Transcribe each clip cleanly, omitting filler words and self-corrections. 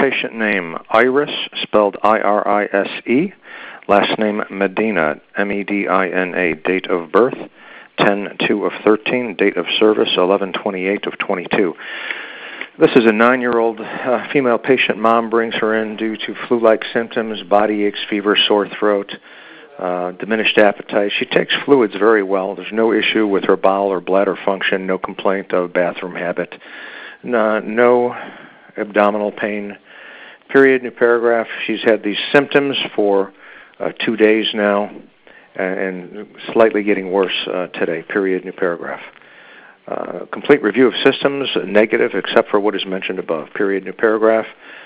patient name Iris, spelled I-R-I-S-E. Last name Medina, M-E-D-I-N-A. Date of birth 10/2 of 13. Date of service 11/28 of 22. This is a 9-year-old female patient. Mom brings her in due to flu-like symptoms, body aches, fever, sore throat, diminished appetite. She takes fluids very well. There's no issue with her bowel or bladder function, no complaint of bathroom habit, no abdominal pain. Period, new paragraph. She's had these symptoms for 2 days now and slightly getting worse today. Period, new paragraph. Complete review of systems, negative except for what is mentioned above. Period, new paragraph.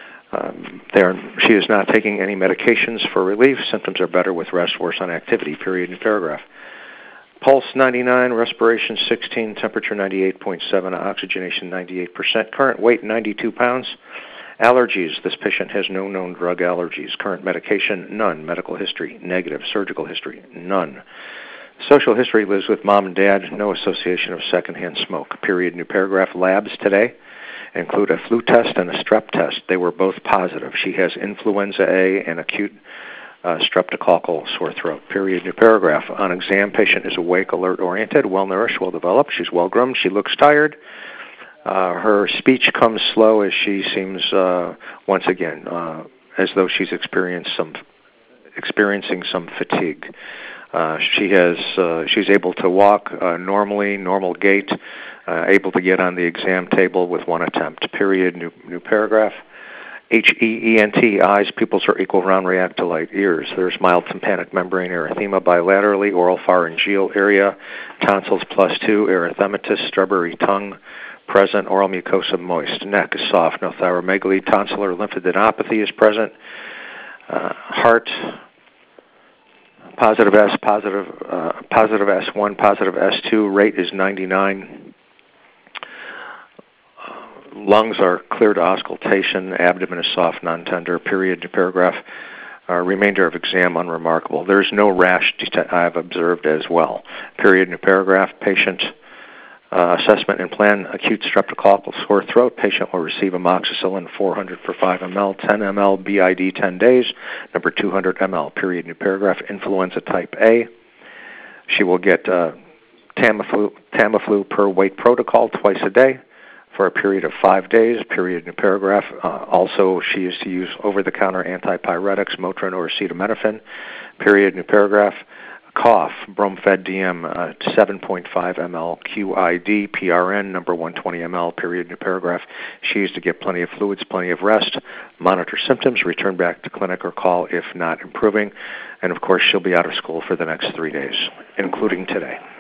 She is not taking any medications for relief. Symptoms are better with rest, worse on activity. Period, new paragraph. Pulse 99, respiration 16, temperature 98.7, oxygenation 98%. Current weight 92 pounds. Allergies. This patient has no known drug allergies. Current medication, none. Medical history, negative. Surgical history, none. Social history, lives with mom and dad, no association of secondhand smoke. Period, new paragraph. Labs today include a flu test and a strep test. They were both positive. She has influenza A and acute streptococcal sore throat. Period, new paragraph. On exam, patient is awake, alert, oriented, well-nourished, well-developed. She's well-groomed. She looks tired. Her speech comes slow as she seems, once again, as though she's experiencing some fatigue. She's able to walk normally, normal gait, able to get on the exam table with one attempt. Period, new paragraph. HEENT, eyes, pupils are equal, round, react to light. Ears, there's mild tympanic membrane erythema bilaterally, oral pharyngeal area, tonsils +2, erythematous, strawberry tongue present, oral mucosa moist. Neck is soft, no thyromegaly, tonsillar lymphadenopathy is present. Heart, positive S, positive S1, positive S2, rate is 99. Lungs are clear to auscultation, abdomen is soft, non-tender. Period, new paragraph. Remainder of exam unremarkable. There's no rash I've observed as well. Period, new paragraph. Patient assessment and plan, acute streptococcal sore throat. Patient will receive amoxicillin 400 per 5 ml, 10 ml BID 10 days, number 200 ml. Period, new paragraph. Influenza type A. She will get Tamiflu per weight protocol twice a day for a period of 5 days. Period, new paragraph. Also, she is to use over-the-counter antipyretics, Motrin or acetaminophen. Period, new paragraph. Cough, Bromfed DM 7.5 ml, QID, PRN, number 120 ml, period, new paragraph. She is to get plenty of fluids, plenty of rest, monitor symptoms, return back to clinic or call if not improving, and of course she'll be out of school for the next 3 days, including today.